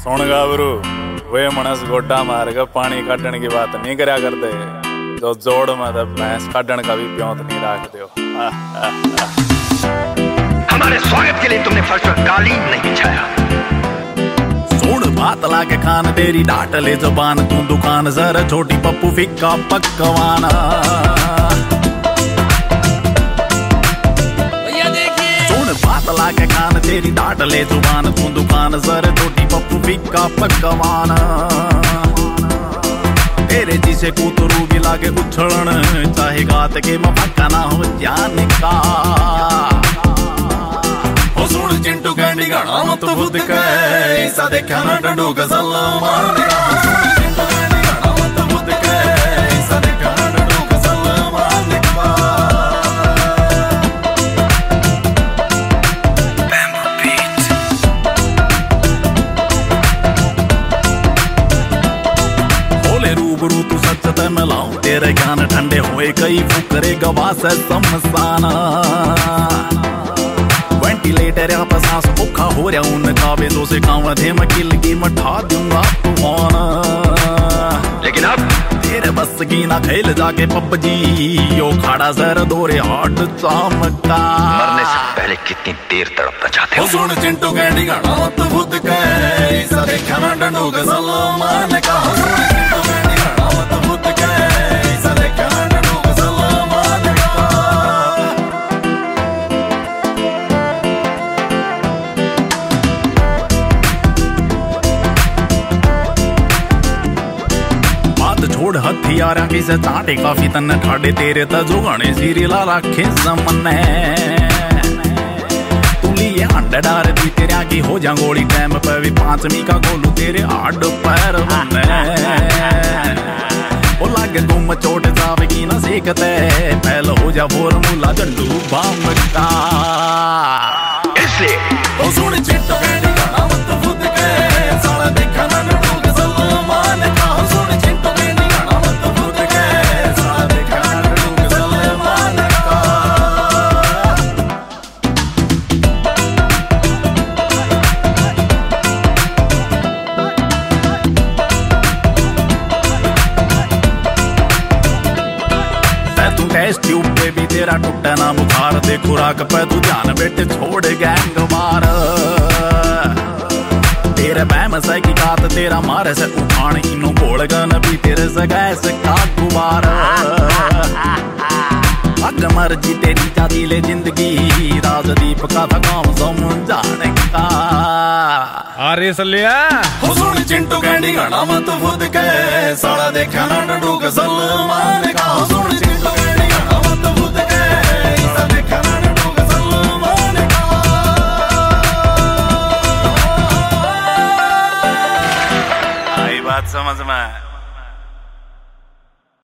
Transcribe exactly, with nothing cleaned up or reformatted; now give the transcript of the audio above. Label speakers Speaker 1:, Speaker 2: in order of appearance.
Speaker 1: सुन गाबरू वे मनस गोड्डा मार के पानी काटने की बात नहीं करया करते जो जोड़ में तो भैंस काटने का भी प्योंत नहीं रखते हो।
Speaker 2: हमारे स्वागत के लिए तुमने फर्श पर कालीन नहीं बिछाया।
Speaker 3: सोड़ बात ला के खान तेरी डांट ले जबान तू दुकान जरा छोटी पप्पू फिक्का पकवाना। बात ला के खान तेरी डांट ले जुबान तू दुकान जर छोटी पप्पू फिक्का पकवाना। तेरे जिसे कूतरू भी लागे उछलन चाहे गात के मफक्का ना हो जान का। हो सुन चिंटू कैंडी गाना मत खुद के ऐसा देखा ना डंडू गजल मार देगा। चिंटू कैंडी गाना मत खुद के ऐसा देखा ना डंडू गजल मार देगा। रूबरू तू सच ते मिलाऊं तेरे ज्ञान ठंडे हुए कई फुकरे गवा से समसाना। वेंटिलेटर यहाँ पर सांस भूखा हो रहा उन काबेलों से कांव थे मैं किल की मठा दूंगा तूफान।
Speaker 2: लेकिन अब
Speaker 3: तेरे बस की ना खेल जाके पबजी यो खाड़ा जर दोरे हाट चमका।
Speaker 2: मरने से पहले कितनी देर तड़पना चाहते हो?
Speaker 3: सुन चिंटू कैंडी गाना मत खुद के ऐसा देखा ना डंडू गजल मारने का। छोड़ हथियार किसे चाटे काफी तन ठाडे तेरे तजो गाने सीरियला रखे जमने। तुली ये अंडा डार दी तेरे आगे हो जा गोली टाइम पे भी पांचवी का गोलू तेरे आड़ पैर बने। ओ लागे गुम चोट जावेगी ना सीखते पहल हो जा फॉर्मूला झंडू बम का।
Speaker 2: इसलिए
Speaker 3: ओ सुन चिंटू कैंडी गाना मत खुद के साला देखा ना डंडू गजल मारने का। सुन चिंटू कैंडी गाना मत खुद के साला देखा ना डंडू गजल मारने का। तू टेस्ट ट्यूब पे भी तेरा टूटा ना बुखार दे खुराक पे तू ध्यान बेटे छोड़ गैंग मार। तेरे बैम से की कात तेरा मारे से उठान इनो गोल गन भी तेरे से गैस का गुबार। अग मर्जी तेरी जाती ले जिंदगी राजदीप का था काम समझाने का।
Speaker 1: अरे सलिया
Speaker 3: हो सुन चिंटू कैंडी गाना मत खुद के साला देखा ना डंडू गजल मारने का। हो सुन चिंटू कैंडी गाना मत खुद के ऐसा देखा ना डंडू गजल मारने का।
Speaker 1: आई बात समझ में।